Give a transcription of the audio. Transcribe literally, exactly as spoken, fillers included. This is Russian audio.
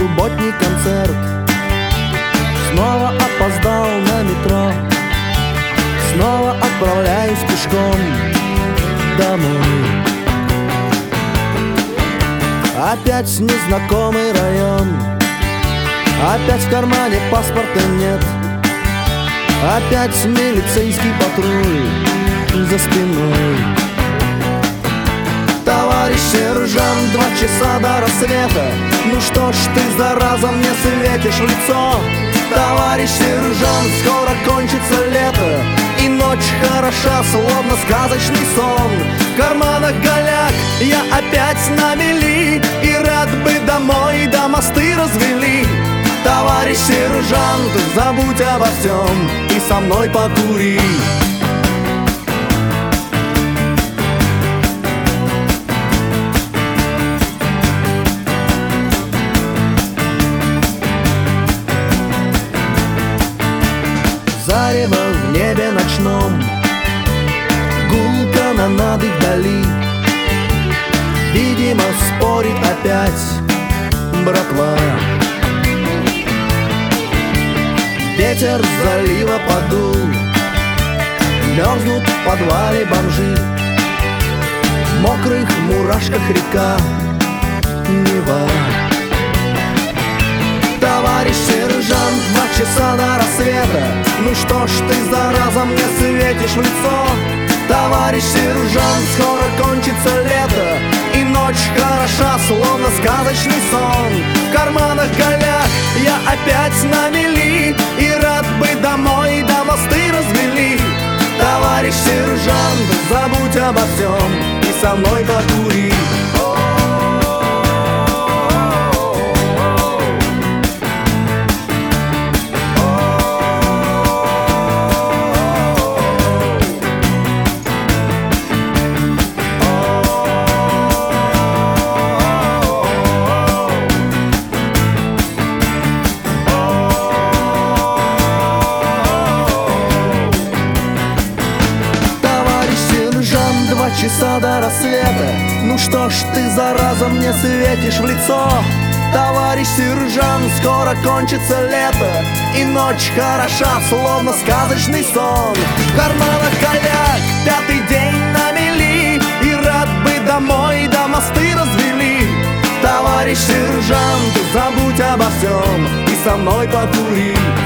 субботний концерт. Снова опоздал на метро, снова отправляюсь пешком домой. Опять незнакомый район, опять в кармане паспорта нет, опять милицейский патруль за спиной. Товарищ сержант, два часа до рассвета, ну что ж ты, зараза, мне светишь в лицо? Товарищ сержант, скоро кончится лето, и ночь хороша, словно сказочный сон. В карманах голяк, я опять на мели, и рад бы домой, да мосты развели. Товарищ сержант, забудь обо всем и со мной покури. Зарево в небе ночном, гул канонады вдали. Видимо, спорит опять братва. Ветер с залива подул, мерзнут в подвале бомжи. В мокрых мурашках река Нева. Товарищ сержант, два часа до рассвета, ну что ж ты, зараза, мне светишь в лицо? Товарищ сержант, скоро кончится лето, и ночь хороша, словно сказочный сон. В карманах голяк, я опять на мели, и рад бы домой, да мосты развели. Товарищ сержант, забудь обо всем и со мной покури. Два часа до рассвета, ну что ж ты, зараза, мне светишь в лицо? Товарищ сержант, скоро кончится лето, и ночь хороша, словно сказочный сон. В карманах голяк, пятый день на мели, и рад бы домой, да мосты развели. Товарищ сержант, забудь обо всем и со мной покури.